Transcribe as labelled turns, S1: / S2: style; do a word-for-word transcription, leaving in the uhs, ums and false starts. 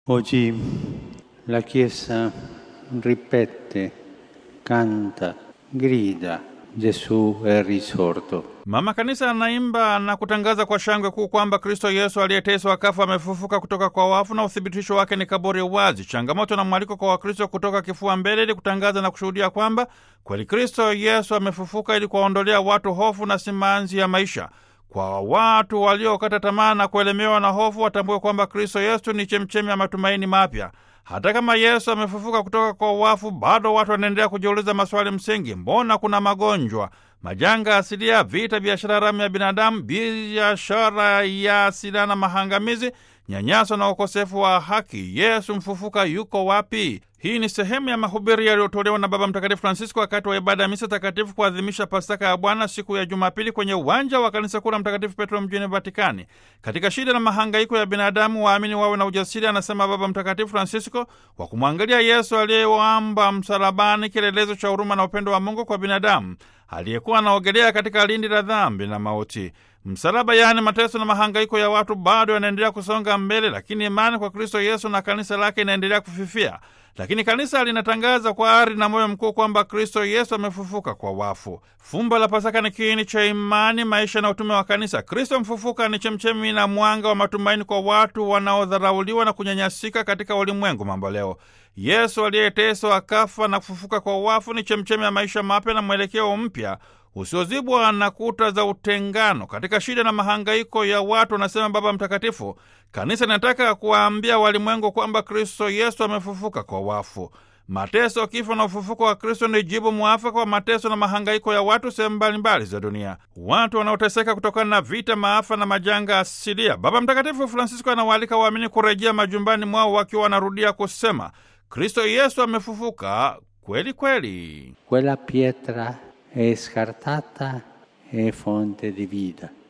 S1: Oggi la Chiesa ripete, canta, grida, Gesù è risorto.
S2: Mama Kanisa anaimba na kutangaza kwa shangwe kuu kwamba Kristo Yesu aliyeteswa akafa amefufuka kutoka kwa wafu na uthibitisho wake ni kaburi wazi. Changamoto na mwaliko kwa Wakristo kutoka kifua mbele ili kutangaza na kushuhudia kwamba kweli Kristo Yesu amefufuka ili kuwaondolea watu hofu na simanzi ya maisha. Kwa watu waliokata tamaa na kuelemewa na hofu watambue kwamba Kristo Yesu ni chemchemi ya matumaini mapya. Hata kama Yesu amefufuka kutoka kwa wafu, bado watu wanaendelea kujiuliza maswali msingi. Mbona kuna magonjwa, majanga asilia, vita, biashara haramu ya binadamu, biashara ya silaha na mahangamizi, nyanyaso na ukosefu wa haki? Yesu mfufuka yuko wapi? Hii ni sehemu ya mahubiri yaliyotolewa na Baba Mtakatifu Francisco wakati wa ibada ya misa takatifu kuadhimisha Pasaka ya Bwana siku ya Jumapili kwenye uwanja wa kanisa kuu la Mtakatifu Petro mjini Vatikani. Katika shida na mahangaiko ya binadamu, waamini wawe na ujasiri, anasema Baba Mtakatifu Francisco, wa kumwangalia Yesu aliyewaamba msalabani, kielelezo cha huruma na upendo wa Mungu kwa binadamu aliyekuwa anaogelea katika lindi la dhambi na mauti. Msalaba, yaani mateso na mahangaiko ya watu, bado yanaendelea kusonga mbele, lakini imani kwa Kristo Yesu na kanisa lake inaendelea kufifia. Lakini kanisa linatangaza kwa ari na moyo mkuu kwamba Kristo Yesu amefufuka kwa wafu. Fumbo la Pasaka ni kiini cha imani, maisha na utume wa kanisa. Kristo mfufuka ni chemchemi na mwanga wa matumaini kwa watu wanaodharauliwa na kunyanyasika katika ulimwengu mambo leo. Yesu aliyeteswa akafa na kufufuka kwa wafu ni chemchemi ya maisha mapya na mwelekeo mpya usiozibwa na kuta za utengano. Katika shida na mahangaiko ya watu, anasema Baba Mtakatifu, kanisa linataka kuwaambia walimwengu kwamba Kristo Yesu amefufuka kwa wafu. Mateso, kifo na ufufuko wa Kristo ni jibu mwafaka kwa mateso na mahangaiko ya watu sehemu mbalimbali za dunia, watu wanaoteseka kutokana na vita, maafa na majanga asilia. Baba Mtakatifu Francisco anawaalika waamini kurejea majumbani mwao wakiwa wanarudia kusema, Kristo Yesu amefufuka kweli kweli.
S1: Quella pietra è scartata e fonte di vita.